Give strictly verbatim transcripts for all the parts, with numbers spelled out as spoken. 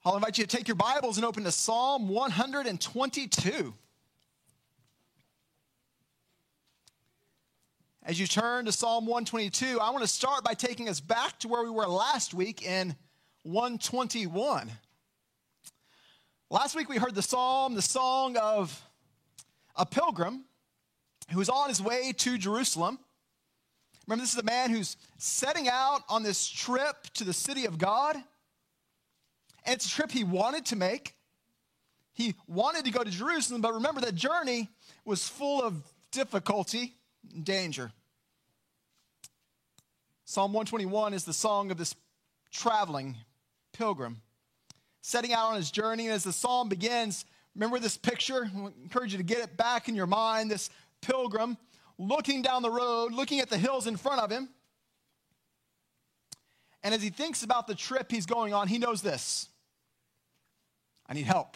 I'll invite you to take your Bibles and open to Psalm one twenty-two. As you turn to Psalm one twenty-two, I want to start by taking us back to where we were last week in one twenty-one. Last week we heard the psalm, the song of a pilgrim who is on his way to Jerusalem. Remember, this is a man who's setting out on this trip to the city of God. And it's a trip he wanted to make. He wanted to go to Jerusalem, but remember that journey was full of difficulty and danger. Psalm one twenty-one is the song of this traveling pilgrim setting out on his journey. And as the psalm begins, remember this picture? I encourage you to get it back in your mind. This pilgrim looking down the road, looking at the hills in front of him. And as he thinks about the trip he's going on, he knows this: I need help.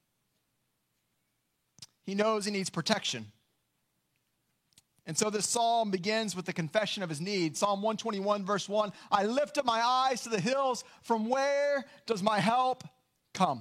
He knows he needs protection. And so this psalm begins with the confession of his need. Psalm one twenty-one, verse one, I lift up my eyes to the hills. From where does my help come?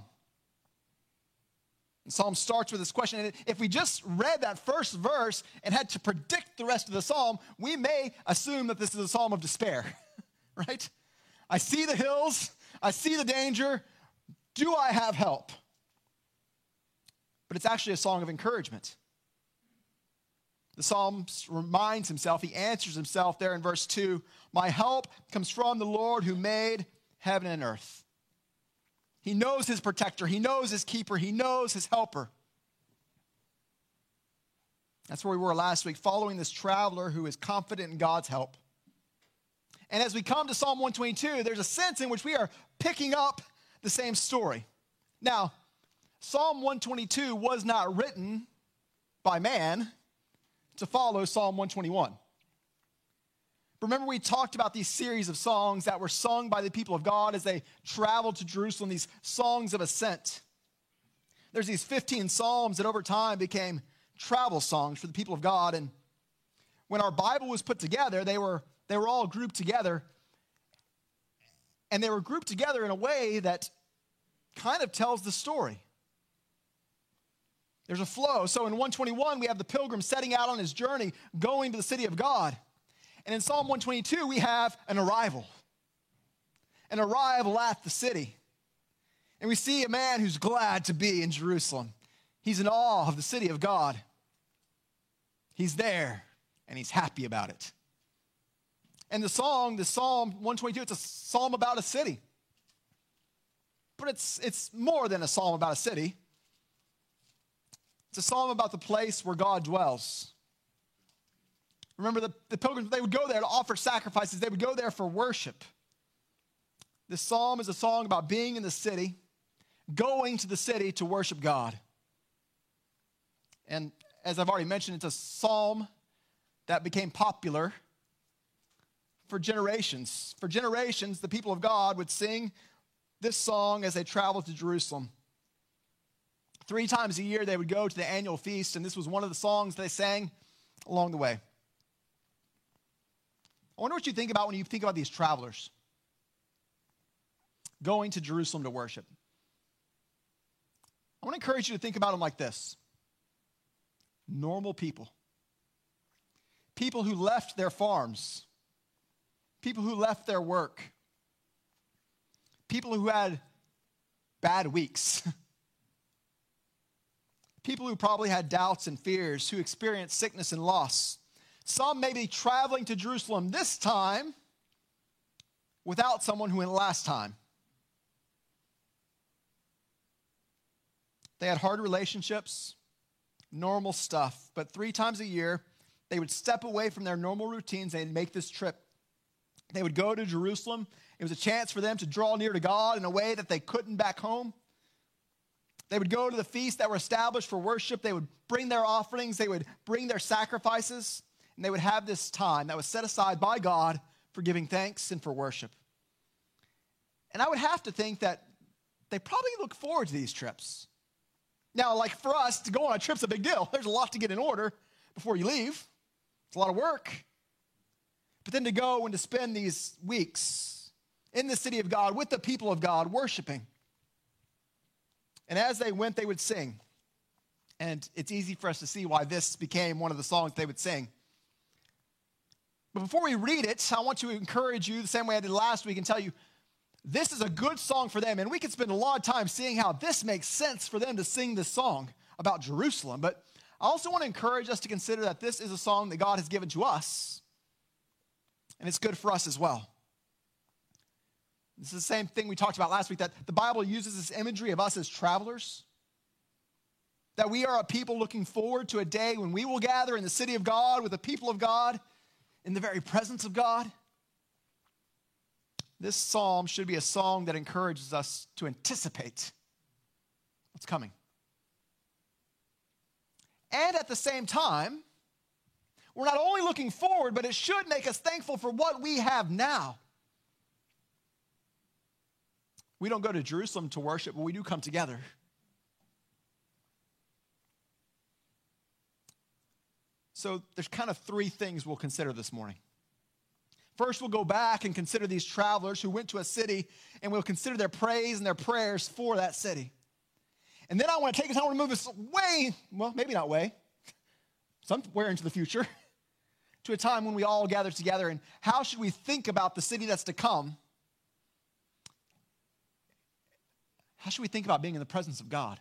The psalm starts with this question. And if we just read that first verse and had to predict the rest of the psalm, we may assume that this is a psalm of despair, right? I see the hills. I see the danger. Do I have help? But it's actually a song of encouragement. The psalm reminds himself, he answers himself there in verse two, my help comes from the Lord who made heaven and earth. He knows his protector. He knows his keeper. He knows his helper. That's where we were last week, following this traveler who is confident in God's help. And as we come to Psalm one twenty-two, there's a sense in which we are picking up the same story. Now, Psalm one twenty-two was not written by man to follow Psalm one twenty-one. Remember, we talked about these series of songs that were sung by the people of God as they traveled to Jerusalem, these songs of ascent. There's these fifteen psalms that over time became travel songs for the people of God. And when our Bible was put together, they were, they were all grouped together. And they were grouped together in a way that kind of tells the story. There's a flow. So in one twenty-one, we have the pilgrim setting out on his journey, going to the city of God. And in Psalm one twenty-two, we have an arrival. An arrival at the city. And we see a man who's glad to be in Jerusalem. He's in awe of the city of God. He's there, and he's happy about it. And the song, the Psalm one twenty-two, it's a psalm about a city. But it's, it's more than a psalm about a city. It's a psalm about the place where God dwells. Remember, the, the pilgrims, they would go there to offer sacrifices. They would go there for worship. This psalm is a song about being in the city, going to the city to worship God. And as I've already mentioned, it's a psalm that became popular for generations. For generations, the people of God would sing this song as they traveled to Jerusalem. Three times a year, they would go to the annual feast, and this was one of the songs they sang along the way. I wonder what you think about when you think about these travelers going to Jerusalem to worship. I want to encourage you to think about them like this. Normal people. People who left their farms. People who left their work. People who had bad weeks. People who probably had doubts and fears, who experienced sickness and loss. Some may be traveling to Jerusalem this time without someone who went last time. They had hard relationships, normal stuff, but three times a year, they would step away from their normal routines and make this trip. They would go to Jerusalem. It was a chance for them to draw near to God in a way that they couldn't back home. They would go to the feasts that were established for worship. They would bring their offerings. They would bring their sacrifices. And they would have this time that was set aside by God for giving thanks and for worship. And I would have to think that they probably look forward to these trips. Now, like for us, to go on a trip's a big deal. There's a lot to get in order before you leave. It's a lot of work. But then to go and to spend these weeks in the city of God with the people of God worshiping. And as they went, they would sing. And it's easy for us to see why this became one of the songs they would sing. But before we read it, I want to encourage you the same way I did last week and tell you this is a good song for them. And we could spend a lot of time seeing how this makes sense for them to sing this song about Jerusalem. But I also want to encourage us to consider that this is a song that God has given to us. And it's good for us as well. This is the same thing we talked about last week, that the Bible uses this imagery of us as travelers. That we are a people looking forward to a day when we will gather in the city of God with the people of God in the very presence of God. This psalm should be a song that encourages us to anticipate what's coming. And at the same time, we're not only looking forward, but it should make us thankful for what we have now. We don't go to Jerusalem to worship, but we do come together. So there's kind of three things we'll consider this morning. First, we'll go back and consider these travelers who went to a city, and we'll consider their praise and their prayers for that city. And then I want to take us, I want to move us way, well, maybe not way, somewhere into the future, to a time when we all gather together, and how should we think about the city that's to come? How should we think about being in the presence of God?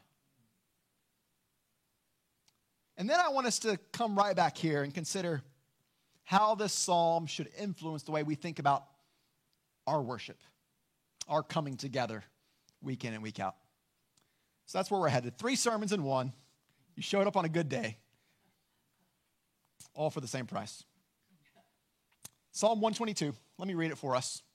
And then I want us to come right back here and consider how this psalm should influence the way we think about our worship, our coming together week in and week out. So that's where we're headed. Three sermons in one. You showed up on a good day. All for the same price. Psalm one twenty-two. Let me read it for us.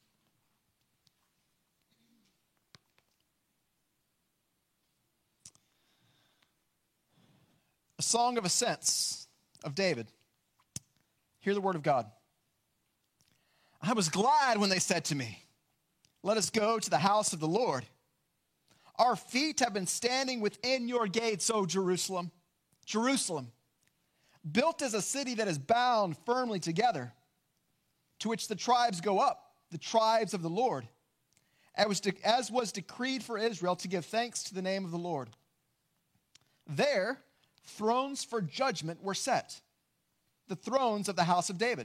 A song of ascents of David. Hear the word of God. I was glad when they said to me, let us go to the house of the Lord. Our feet have been standing within your gates, O Jerusalem. Jerusalem, built as a city that is bound firmly together, to which the tribes go up, the tribes of the Lord, as was, de- as was decreed for Israel to give thanks to the name of the Lord. There, thrones for judgment were set, the thrones of the house of David.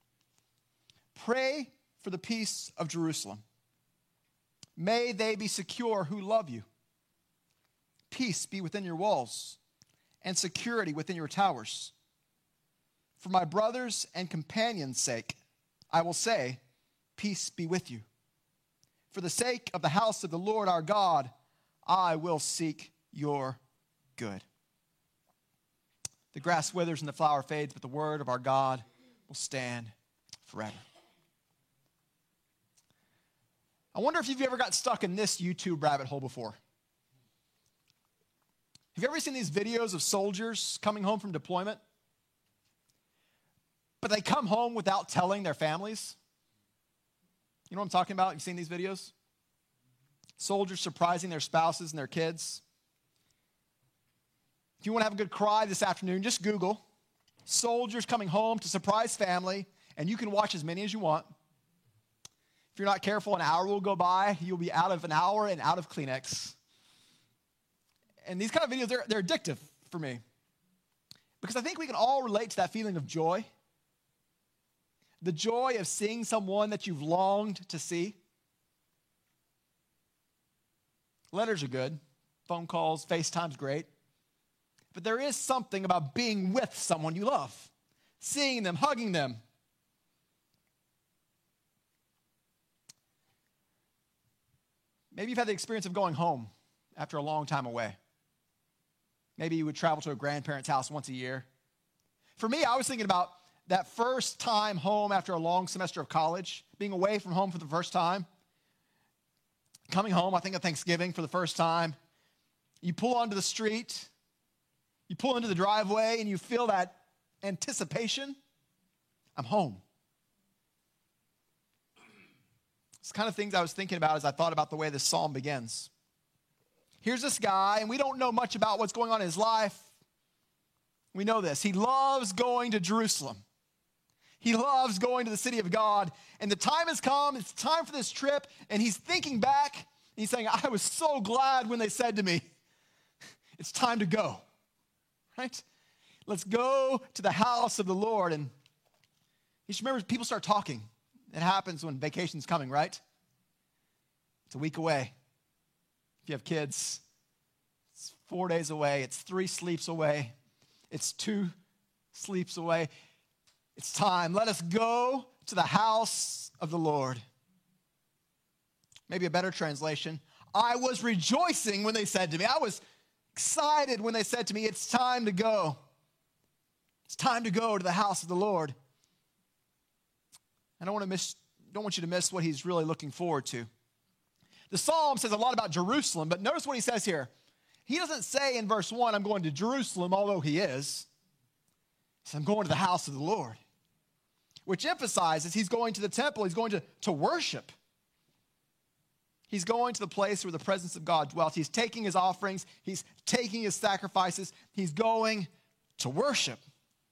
Pray for the peace of Jerusalem. May they be secure who love you. Peace be within your walls, and security within your towers. For my brothers and companions' sake, I will say, peace be with you. For the sake of the house of the Lord our God, I will seek your good. The grass withers and the flower fades, but the word of our God will stand forever. I wonder if you've ever got stuck in this YouTube rabbit hole before. Have you ever seen these videos of soldiers coming home from deployment? But they come home without telling their families? You know what I'm talking about? You've seen these videos? Soldiers surprising their spouses and their kids. If you want to have a good cry this afternoon, just Google soldiers coming home to surprise family, and you can watch as many as you want. If you're not careful, an hour will go by. You'll be out of an hour and out of Kleenex. And these kind of videos, they're, they're addictive for me. Because I think we can all relate to that feeling of joy. The joy of seeing someone that you've longed to see. Letters are good. Phone calls, FaceTime's great. But there is something about being with someone you love. Seeing them, hugging them. Maybe you've had the experience of going home after a long time away. Maybe you would travel to a grandparent's house once a year. For me, I was thinking about that first time home after a long semester of college, being away from home for the first time. Coming home, I think of Thanksgiving for the first time. You pull onto the street, you pull into the driveway, and you feel that anticipation. I'm home. It's kind of things I was thinking about as I thought about the way this psalm begins. Here's this guy, and we don't know much about what's going on in his life. We know this. He loves going to Jerusalem. He loves going to the city of God. And the time has come. It's time for this trip. And he's thinking back. And he's saying, I was so glad when they said to me, It's time to go, right? Let's go to the house of the Lord. And you should remember, people start talking. It happens when vacation's coming, right? It's a week away. If you have kids, it's four days away. It's three sleeps away. It's two sleeps away. It's time. Let us go to the house of the Lord. Maybe a better translation. I was rejoicing when they said to me. I was excited when they said to me, it's time to go. It's time to go to the house of the Lord. I don't want to miss, don't want you to miss what he's really looking forward to. The psalm says a lot about Jerusalem, but notice what he says here. He doesn't say in verse one, I'm going to Jerusalem, although he is. He says, I'm going to the house of the Lord, which emphasizes he's going to the temple. He's going to, to worship. He's going to the place where the presence of God dwells. He's taking his offerings. He's taking his sacrifices. He's going to worship.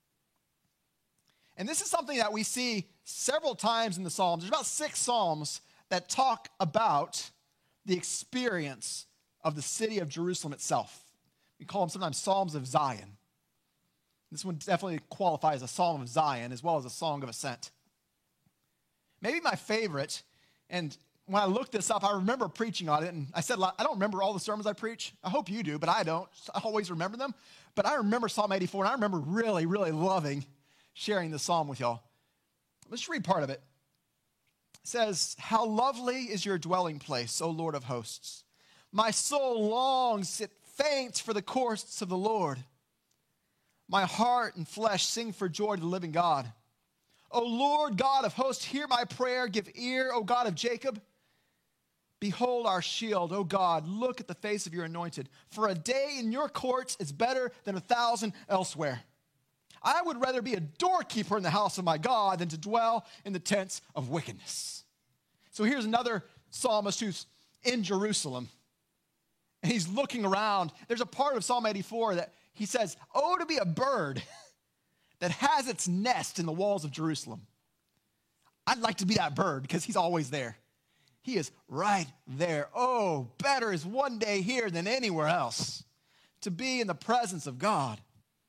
And this is something that we see several times in the Psalms. There's about six Psalms that talk about the experience of the city of Jerusalem itself. We call them sometimes Psalms of Zion. This one definitely qualifies as a Psalm of Zion as well as a Song of Ascent. Maybe my favorite, and when I looked this up, I remember preaching on it, and I said, I don't remember all the sermons I preach. I hope you do, but I don't. I always remember them. But I remember Psalm eighty-four, and I remember really, really loving sharing the psalm with y'all. Let's read part of it. It says, how lovely is your dwelling place, O Lord of hosts. My soul longs, it faints for the courts of the Lord. My heart and flesh sing for joy to the living God. O Lord God of hosts, hear my prayer. Give ear, O God of Jacob. Behold our shield, O God. Look at the face of your anointed. For a day in your courts is better than a thousand elsewhere. I would rather be a doorkeeper in the house of my God than to dwell in the tents of wickedness. So here's another psalmist who's in Jerusalem. And he's looking around. There's a part of Psalm eighty-four that he says, oh, to be a bird that has its nest in the walls of Jerusalem. I'd like to be that bird because he's always there. He is right there. Oh, better is one day here than anywhere else to be in the presence of God.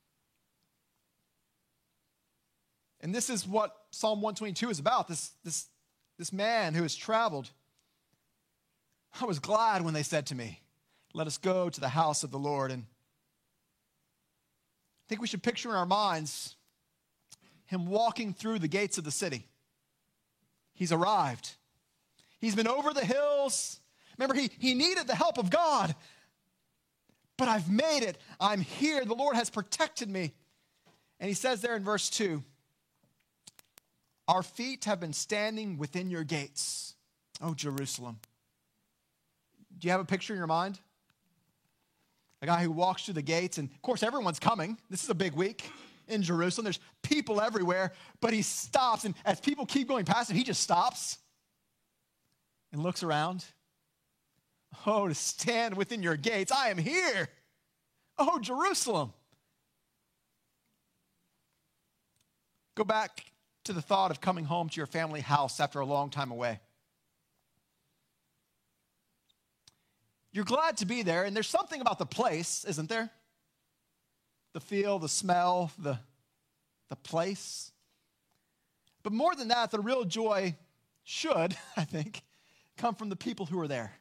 And this is what Psalm one twenty-two is about, this, this, this man who has traveled. I was glad when they said to me, let us go to the house of the Lord. And I think we should picture in our minds him walking through the gates of the city. He's arrived. He's been over the hills. Remember, he, he needed the help of God. But I've made it. I'm here. The Lord has protected me. And he says there in verse two, our feet have been standing within your gates, O Jerusalem. Do you have a picture in your mind? A guy who walks through the gates, and of course everyone's coming. This is a big week in Jerusalem. There's people everywhere, but he stops, and as people keep going past him, he just stops and looks around. Oh, to stand within your gates. I am here. Oh, Jerusalem. Go back to the thought of coming home to your family house after a long time away. You're glad to be there, and there's something about the place, isn't there? The feel, the smell, the, the place. But more than that, the real joy should, I think, come from the people who are there.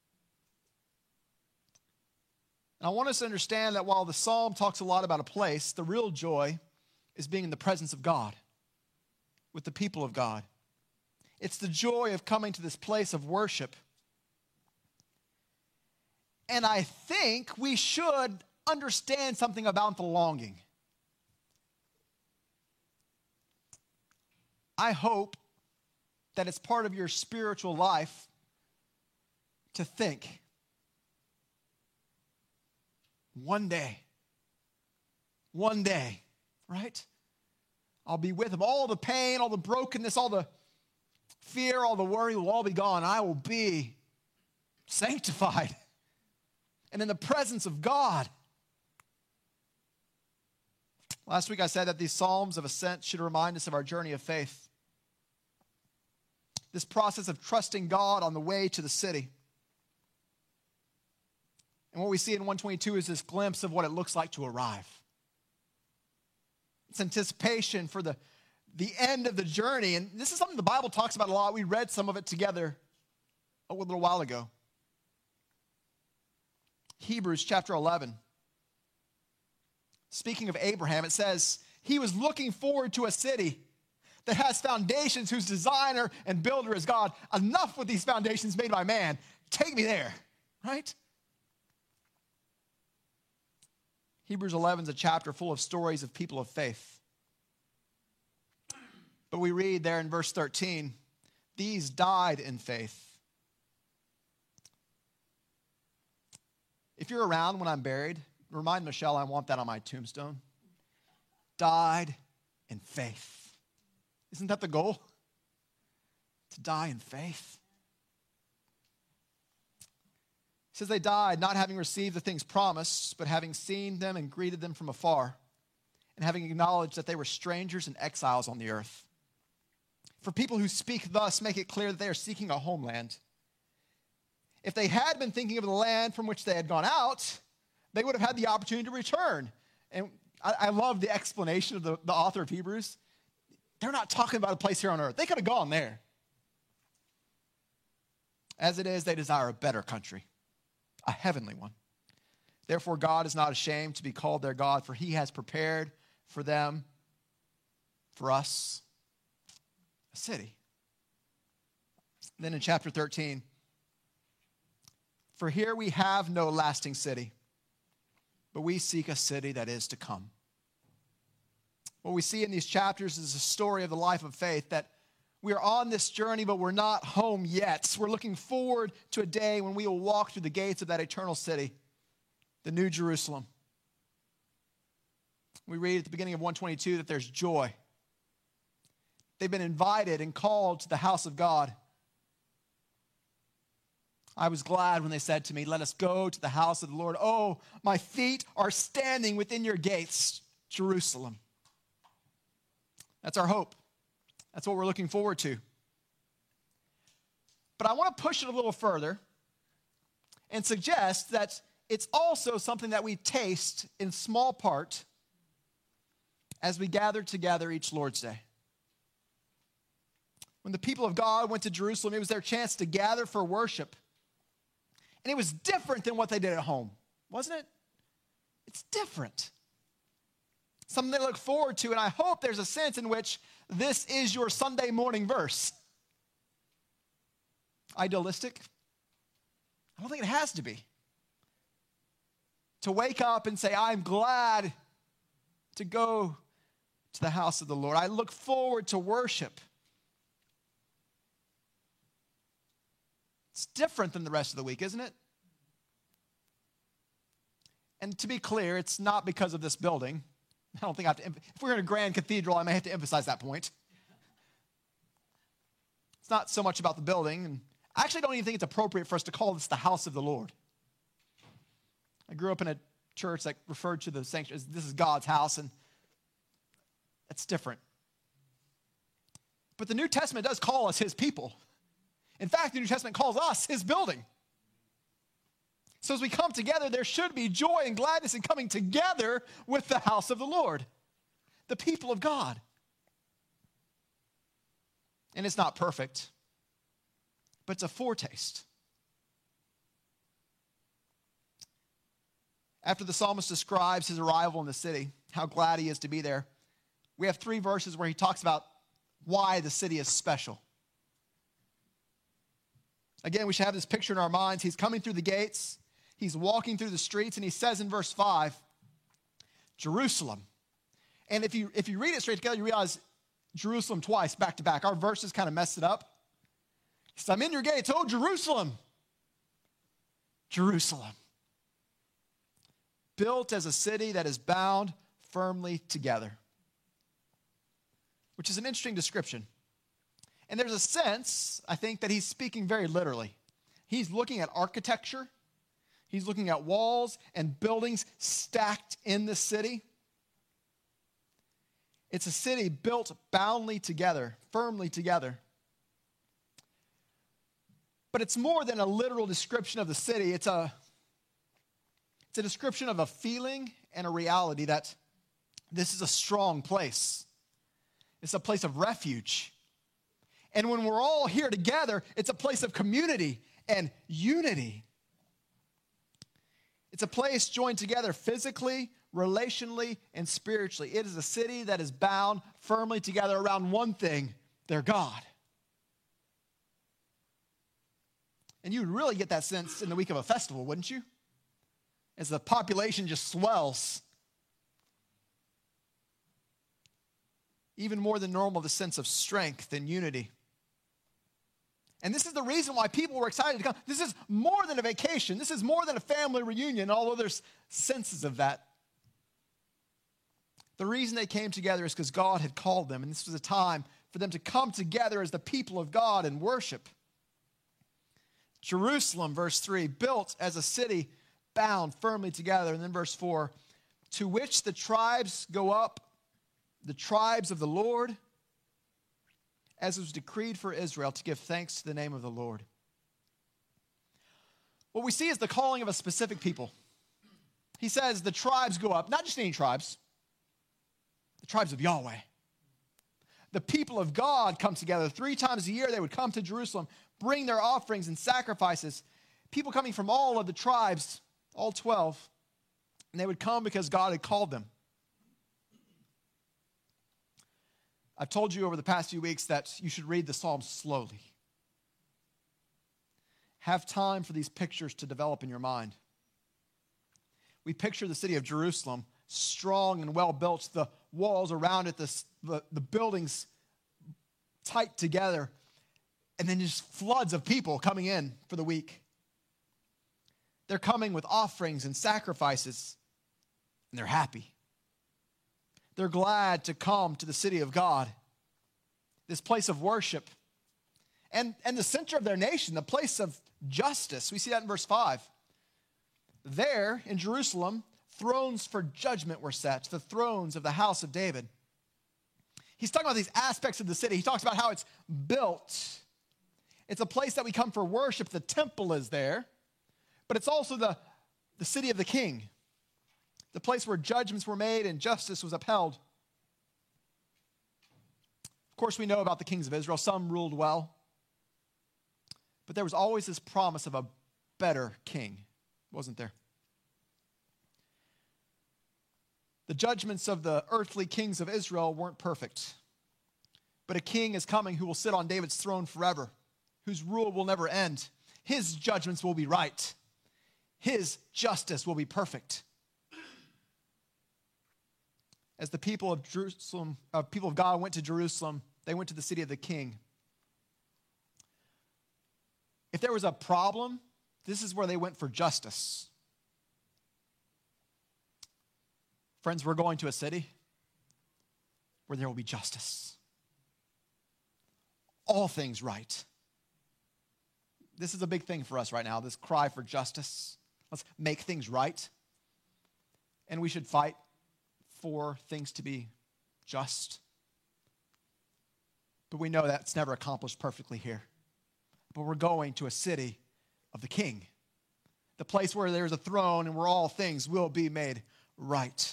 And I want us to understand that while the psalm talks a lot about a place, the real joy is being in the presence of God, with the people of God. It's the joy of coming to this place of worship. And I think we should understand something about the longing. I hope that it's part of your spiritual life to think, one day, one day, right? I'll be with him. All the pain, all the brokenness, all the fear, all the worry will all be gone. I will be sanctified and in the presence of God. Last week I said that these Psalms of Ascent should remind us of our journey of faith. This process of trusting God on the way to the city. And what we see in one twenty-two is this glimpse of what it looks like to arrive. It's anticipation for the, the end of the journey. And this is something the Bible talks about a lot. We read some of it together a little while ago. Hebrews chapter eleven. Speaking of Abraham, it says, he was looking forward to a city that has foundations, whose designer and builder is God. Enough with these foundations made by man. Take me there, right? Hebrews eleven is a chapter full of stories of people of faith. But we read there in verse thirteen, these died in faith. If you're around when I'm buried, remind Michelle I want that on my tombstone. Died in faith. Isn't that the goal? To die in faith. It says they died not having received the things promised, but having seen them and greeted them from afar, and having acknowledged that they were strangers and exiles on the earth. For people who speak thus make it clear that they are seeking a homeland. If they had been thinking of the land from which they had gone out, they would have had the opportunity to return. And I, I love the explanation of the, the author of Hebrews. They're not talking about a place here on earth. They could have gone there. As it is, they desire a better country, a heavenly one. Therefore, God is not ashamed to be called their God, for he has prepared for them, for us, a city. Then in chapter thirteen, for here we have no lasting city, but we seek a city that is to come. What we see in these chapters is a story of the life of faith, that we are on this journey, but we're not home yet. We're looking forward to a day when we will walk through the gates of that eternal city, the New Jerusalem. We read at the beginning of one twenty-two that there's joy. They've been invited and called to the house of God. I was glad when they said to me, let us go to the house of the Lord. Oh, my feet are standing within your gates, Jerusalem. That's our hope. That's what we're looking forward to. But I want to push it a little further and suggest that it's also something that we taste in small part as we gather together each Lord's Day. When the people of God went to Jerusalem, it was their chance to gather for worship. And it was different than what they did at home, wasn't it? It's different. Something they look forward to, and I hope there's a sense in which this is your Sunday morning verse. Idealistic? I don't think it has to be. To wake up and say, I'm glad to go to the house of the Lord. I look forward to worship. It's different than the rest of the week, isn't it? And to be clear, it's not because of this building. I don't think I have to, if we're in a grand cathedral, I may have to emphasize that point. It's not so much about the building, and I actually don't even think it's appropriate for us to call this the house of the Lord. I grew up in a church that referred to the sanctuary as this is God's house, and that's different. But the New Testament does call us his people. In fact, the New Testament calls us his building. So as we come together, there should be joy and gladness in coming together with the house of the Lord, the people of God. And it's not perfect, but it's a foretaste. After the psalmist describes his arrival in the city, how glad he is to be there, we have three verses where he talks about why the city is special. Again, we should have this picture in our minds. He's coming through the gates. He's walking through the streets, and he says in verse five, Jerusalem. And if you, if you read it straight together, you realize Jerusalem twice, back to back. Our verses kind of messed it up. He says, I'm in your gates, oh, Jerusalem. Jerusalem. Built as a city that is bound firmly together. Which is an interesting description. And there's a sense, I think, that he's speaking very literally. He's looking at architecture. He's looking at walls and buildings stacked in the city. It's a city built boundly together, firmly together. But it's more than a literal description of the city. It's a, It's a description of a feeling and a reality that this is a strong place. It's a place of refuge. And when we're all here together, it's a place of community and unity. It's a place joined together physically, relationally, and spiritually. It is a city that is bound firmly together around one thing, their God. And you would really get that sense in the week of a festival, wouldn't you? As the population just swells. Even more than normal, the sense of strength and unity. And this is the reason why people were excited to come. This is more than a vacation. This is more than a family reunion, although there's senses of that. The reason they came together is because God had called them, and this was a time for them to come together as the people of God and worship. Jerusalem, verse three, built as a city bound firmly together. And then verse four, to which the tribes go up, the tribes of the Lord, as it was decreed for Israel to give thanks to the name of the Lord. What we see is the calling of a specific people. He says the tribes go up, not just any tribes, the tribes of Yahweh. The people of God come together. Three times a year they would come to Jerusalem, bring their offerings and sacrifices. People coming from all of the tribes, all twelve, and they would come because God had called them. I've told you over the past few weeks that you should read the Psalms slowly. Have time for these pictures to develop in your mind. We picture the city of Jerusalem, strong and well built, the walls around it, the, the, the buildings tight together, and then just floods of people coming in for the week. They're coming with offerings and sacrifices, and they're happy. They're glad to come to the city of God, this place of worship, and, and the center of their nation, the place of justice. We see that in verse five. There in Jerusalem, thrones for judgment were set, the thrones of the house of David. He's talking about these aspects of the city. He talks about how it's built. It's a place that we come for worship. The temple is there, but it's also the, the city of the king. The place where judgments were made and justice was upheld. Of course, we know about the kings of Israel. Some ruled well. But there was always this promise of a better king, wasn't there? The judgments of the earthly kings of Israel weren't perfect. But a king is coming who will sit on David's throne forever, whose rule will never end. His judgments will be right. His justice will be perfect. As the people of Jerusalem, uh, people of God went to Jerusalem, they went to the city of the king. If there was a problem, this is where they went for justice. Friends, we're going to a city where there will be justice. All things right. This is a big thing for us right now, this cry for justice. Let's make things right. And we should fight for things to be just. But we know that's never accomplished perfectly here. But we're going to a city of the king, the place where there's a throne and where all things will be made right.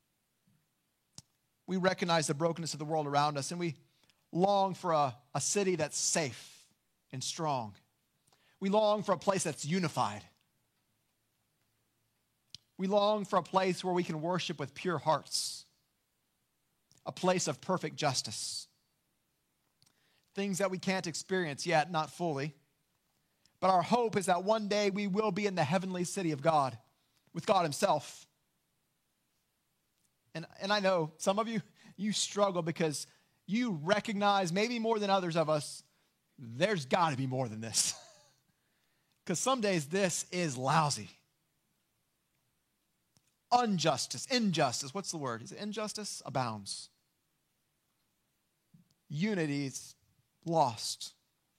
We recognize the brokenness of the world around us, and we long for a, a city that's safe and strong. We long for a place that's unified. We long for a place where we can worship with pure hearts, a place of perfect justice. Things that we can't experience yet, not fully. But our hope is that one day we will be in the heavenly city of God, with God himself. And, and I know some of you, you struggle because you recognize, maybe more than others of us, there's got to be more than this. Because some days this is lousy. Injustice, injustice, what's the word? Is it injustice? Abounds. Unity is lost.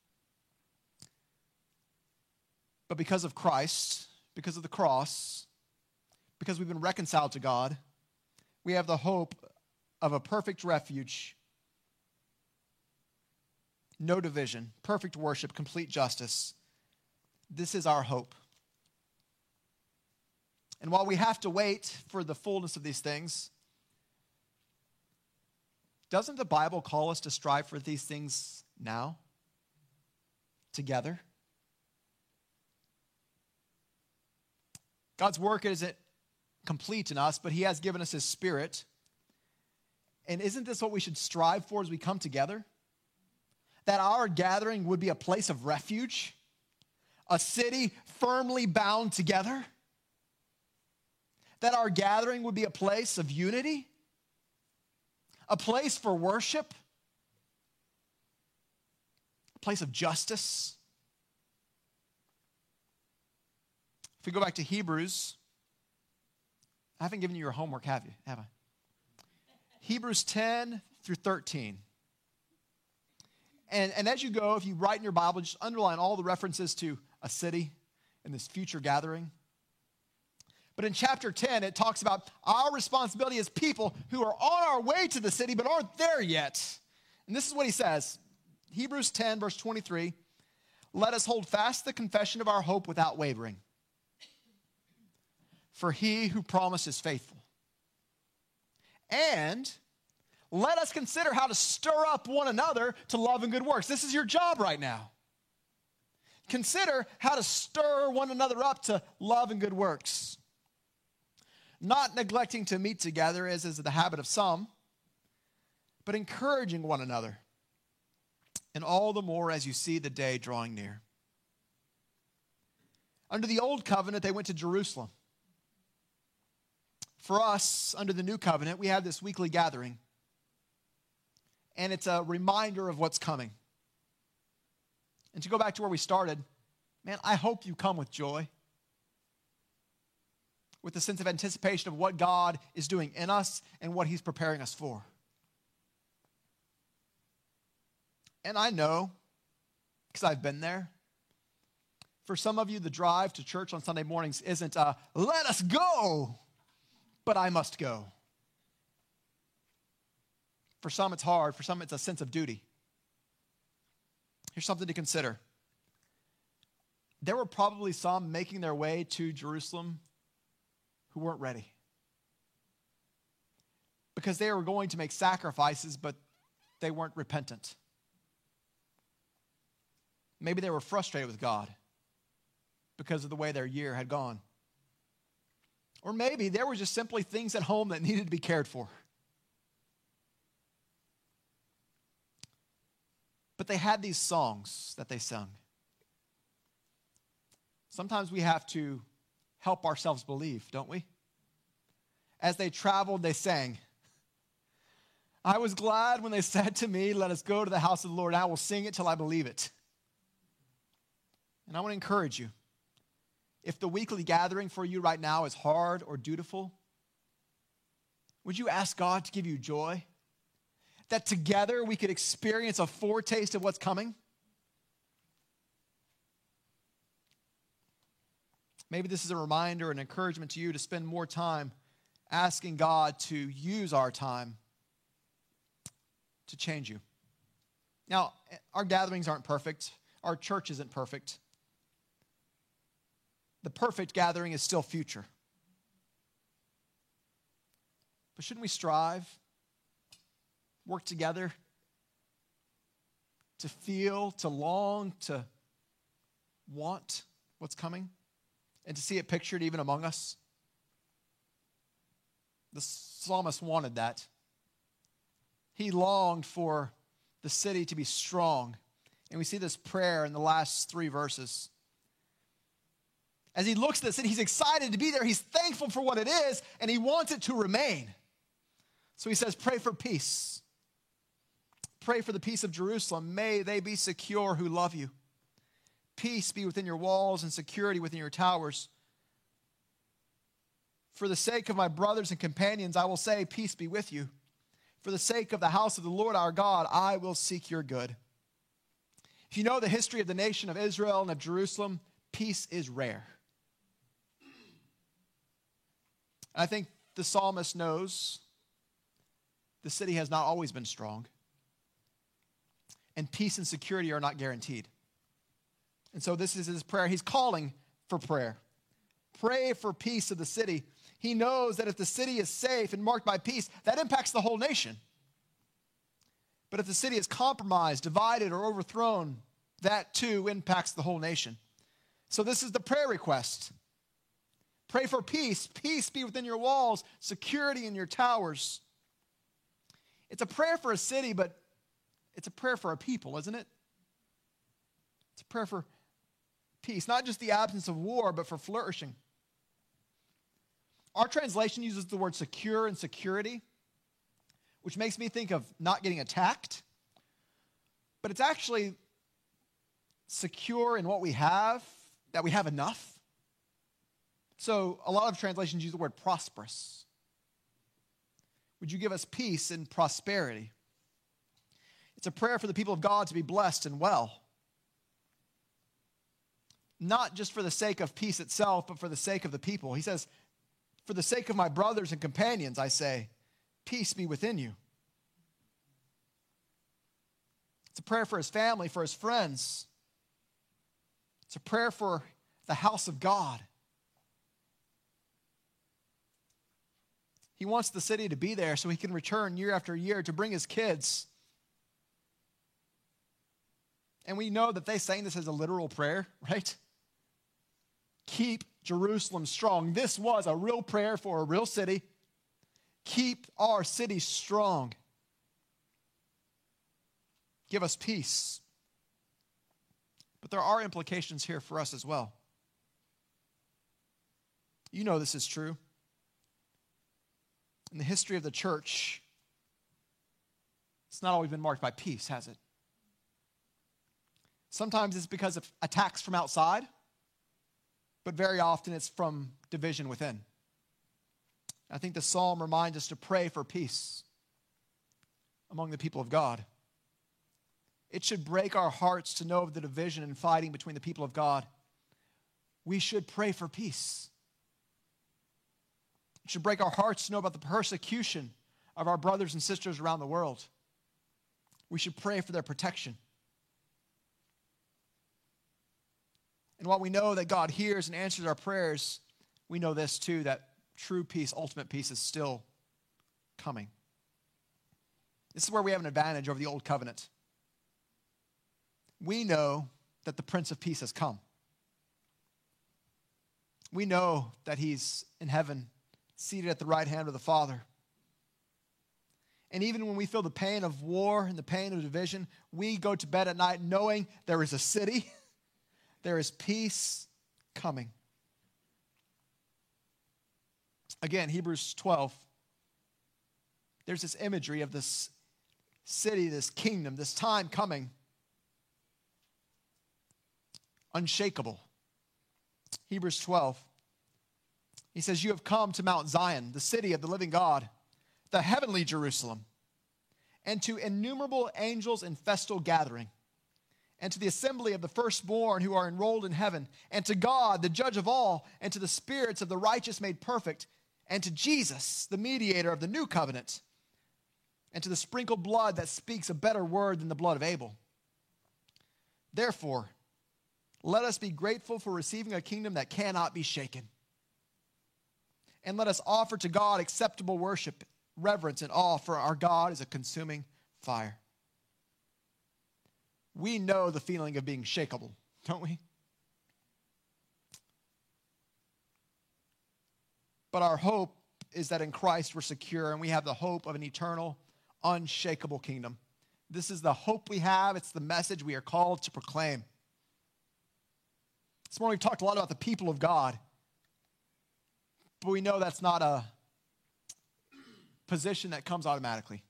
But because of Christ, because of the cross, because we've been reconciled to God, we have the hope of a perfect refuge, no division, perfect worship, complete justice. This is our hope. And while we have to wait for the fullness of these things, doesn't the Bible call us to strive for these things now? Together? God's work isn't complete in us, but he has given us his Spirit. And isn't this what we should strive for as we come together? That our gathering would be a place of refuge, a city firmly bound together. That our gathering would be a place of unity, a place for worship, a place of justice. If we go back to Hebrews, I haven't given you your homework, have you? Have I? Hebrews ten through thirteen. And, and as you go, if you write in your Bible, just underline all the references to a city and this future gathering. But in chapter ten, it talks about our responsibility as people who are on our way to the city but aren't there yet. And this is what he says. Hebrews ten, verse twenty-three. Let us hold fast the confession of our hope without wavering. For he who promised is faithful. And let us consider how to stir up one another to love and good works. This is your job right now. Consider how to stir one another up to love and good works. Not neglecting to meet together, as is the habit of some, but encouraging one another. And all the more as you see the day drawing near. Under the old covenant, they went to Jerusalem. For us, under the new covenant, we have this weekly gathering. And it's a reminder of what's coming. And to go back to where we started, man, I hope you come with joy. With a sense of anticipation of what God is doing in us and what he's preparing us for. And I know, because I've been there, for some of you, the drive to church on Sunday mornings isn't, uh, let us go, but I must go. For some, it's hard. For some, it's a sense of duty. Here's something to consider. There were probably some making their way to Jerusalem who weren't ready. Because they were going to make sacrifices, but they weren't repentant. Maybe they were frustrated with God because of the way their year had gone. Or maybe there were just simply things at home that needed to be cared for. But they had these songs that they sung. Sometimes we have to help ourselves believe, don't we? As they traveled, they sang. I was glad when they said to me, let us go to the house of the Lord. I will sing it till I believe it. And I want to encourage you. If the weekly gathering for you right now is hard or dutiful, would you ask God to give you joy? That together we could experience a foretaste of what's coming? Maybe this is a reminder, an encouragement to you to spend more time asking God to use our time to change you. Now, our gatherings aren't perfect. Our church isn't perfect. The perfect gathering is still future. But shouldn't we strive, work together to feel, to long, to want what's coming? And to see it pictured even among us? The psalmist wanted that. He longed for the city to be strong. And we see this prayer in the last three verses. As he looks at the city, he's excited to be there. He's thankful for what it is, and he wants it to remain. So he says, pray for peace. Pray for the peace of Jerusalem. May they be secure who love you. Peace be within your walls and security within your towers. For the sake of my brothers and companions, I will say, peace be with you. For the sake of the house of the Lord our God, I will seek your good. If you know the history of the nation of Israel and of Jerusalem, peace is rare. I think the psalmist knows the city has not always been strong, and peace and security are not guaranteed. And so this is his prayer. He's calling for prayer. pray for peace of the city. He knows that if the city is safe and marked by peace, that impacts the whole nation. But if the city is compromised, divided, or overthrown, that too impacts the whole nation. So this is the prayer request. Pray for peace. Peace be within your walls, security in your towers. It's a prayer for a city, but it's a prayer for a people, isn't it? It's a prayer for peace, not just the absence of war, but for flourishing. Our translation uses the word secure and security, which makes me think of not getting attacked. But it's actually secure in what we have, that we have enough. So a lot of translations use the word prosperous. Would you give us peace and prosperity? It's a prayer for the people of God to be blessed and well. Not just for the sake of peace itself, but for the sake of the people. He says, for the sake of my brothers and companions, I say, peace be within you. It's a prayer for his family, for his friends. It's a prayer for the house of God. He wants the city to be there so he can return year after year to bring his kids. And we know that they sang this as a literal prayer, right? Keep Jerusalem strong. This was a real prayer for a real city. Keep our city strong. Give us peace. But there are implications here for us as well. You know this is true. In the history of the church, it's not always been marked by peace, has it? Sometimes it's because of attacks from outside, but very often it's from division within. I think the psalm reminds us to pray for peace among the people of God. It should break our hearts to know of the division and fighting between the people of God. We should pray for peace. It should break our hearts to know about the persecution of our brothers and sisters around the world. We should pray for their protection. And while we know that God hears and answers our prayers, we know this too, that true peace, ultimate peace is still coming. This is where we have an advantage over the old covenant. We know that the Prince of Peace has come. We know that he's in heaven, seated at the right hand of the Father. And even when we feel the pain of war and the pain of division, we go to bed at night knowing there is a city, there is peace coming. Again, Hebrews twelve, there's this imagery of this city, this kingdom, this time coming. Unshakable. Hebrews twelve. He says, you have come to Mount Zion, the city of the living God, the heavenly Jerusalem, and to innumerable angels in festal gathering, and to the assembly of the firstborn who are enrolled in heaven, and to God, the judge of all, and to the spirits of the righteous made perfect, and to Jesus, the mediator of the new covenant, and to the sprinkled blood that speaks a better word than the blood of Abel. Therefore, let us be grateful for receiving a kingdom that cannot be shaken. And let us offer to God acceptable worship, reverence, and awe, for our God is a consuming fire. We know the feeling of being shakeable, don't we? But our hope is that in Christ we're secure and we have the hope of an eternal, unshakable kingdom. This is the hope we have. It's the message we are called to proclaim. This morning we've talked a lot about the people of God, but we know that's not a position that comes automatically.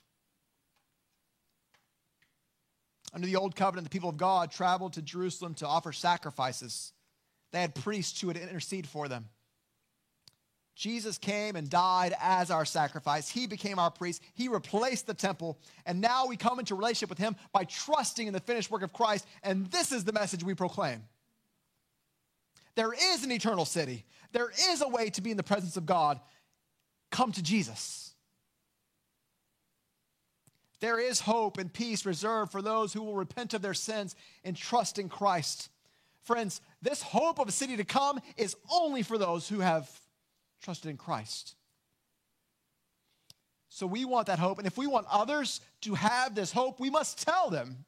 Under the old covenant, the people of God traveled to Jerusalem to offer sacrifices. They had priests who would intercede for them. Jesus came and died as our sacrifice. He became our priest. He replaced the temple. And now we come into relationship with him by trusting in the finished work of Christ. And this is the message we proclaim. There is an eternal city. There is a way to be in the presence of God. Come to Jesus. There is hope and peace reserved for those who will repent of their sins and trust in Christ. Friends, this hope of a city to come is only for those who have trusted in Christ. So we want that hope, and if we want others to have this hope, we must tell them.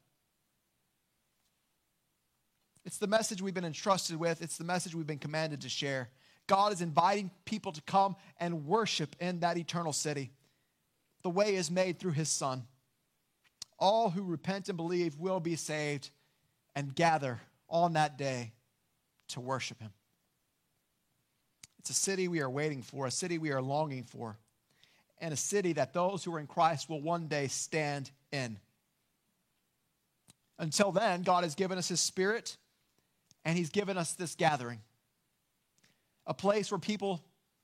It's the message we've been entrusted with. It's the message we've been commanded to share. God is inviting people to come and worship in that eternal city. The way is made through his Son. All who repent and believe will be saved and gather on that day to worship him. It's a city we are waiting for, a city we are longing for, and a city that those who are in Christ will one day stand in. Until then, God has given us his Spirit, and he's given us this gathering, a place where people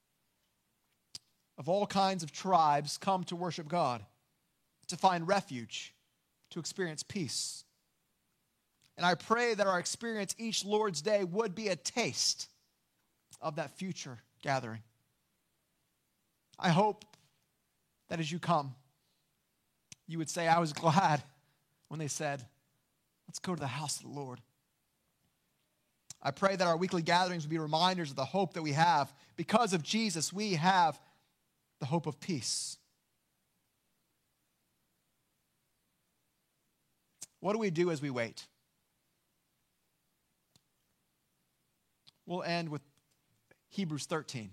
of all kinds of tribes come to worship God, to find refuge, to experience peace. And I pray that our experience each Lord's Day would be a taste of that future gathering. I hope that as you come, you would say, I was glad when they said, let's go to the house of the Lord. I pray that our weekly gatherings would be reminders of the hope that we have. Because of Jesus, we have the hope of peace. What do we do as we wait? We'll end with Hebrews thirteen,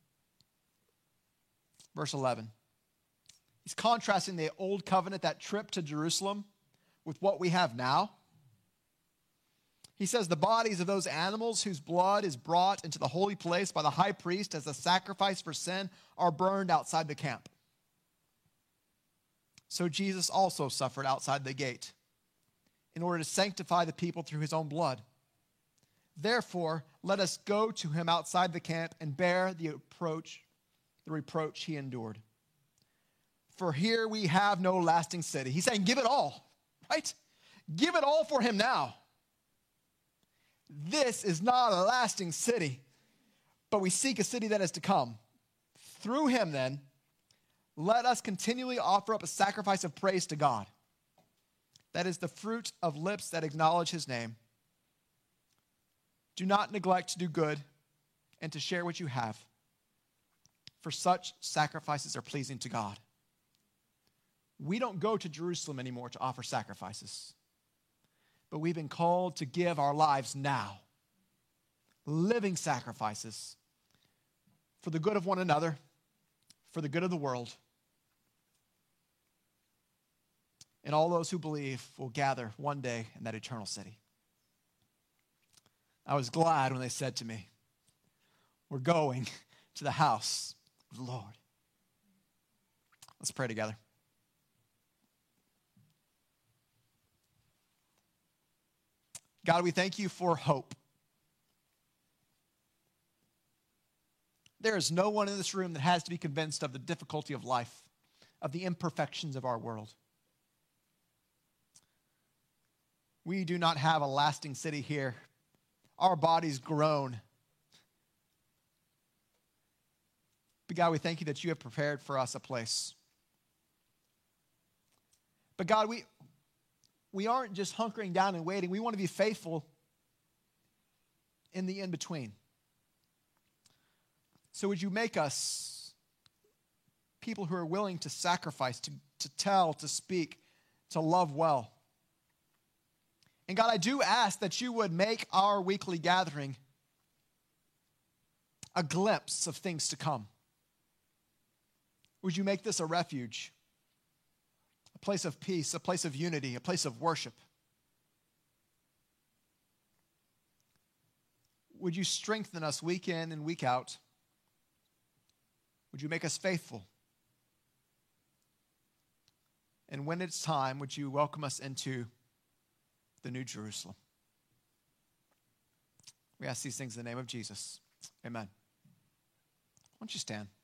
verse eleven. He's contrasting the old covenant, that trip to Jerusalem, with what we have now. He says the bodies of those animals whose blood is brought into the holy place by the high priest as a sacrifice for sin are burned outside the camp. So Jesus also suffered outside the gate in order to sanctify the people through his own blood. Therefore, let us go to him outside the camp and bear the approach, the reproach he endured. For here we have no lasting city. He's saying, give it all, right? Give it all for him now. This is not a lasting city, but we seek a city that is to come. Through him, then, let us continually offer up a sacrifice of praise to God. That is the fruit of lips that acknowledge his name. Do not neglect to do good and to share what you have, for such sacrifices are pleasing to God. We don't go to Jerusalem anymore to offer sacrifices, but we've been called to give our lives now, living sacrifices for the good of one another, for the good of the world. And all those who believe will gather one day in that eternal city. I was glad when they said to me, we're going to the house of the Lord. Let's pray together. God, we thank you for hope. There is no one in this room that has to be convinced of the difficulty of life, of the imperfections of our world. We do not have a lasting city here. Our bodies groan. But God, we thank you that you have prepared for us a place. But God, we, we aren't just hunkering down and waiting. We want to be faithful in the in-between. So would you make us people who are willing to sacrifice, to, to tell, to speak, to love well. And God, I do ask that you would make our weekly gathering a glimpse of things to come. Would you make this a refuge, a place of peace, a place of unity, a place of worship? Would you strengthen us week in and week out? Would you make us faithful? And when it's time, would you welcome us into the New Jerusalem? We ask these things in the name of Jesus. Amen. Why don't you stand?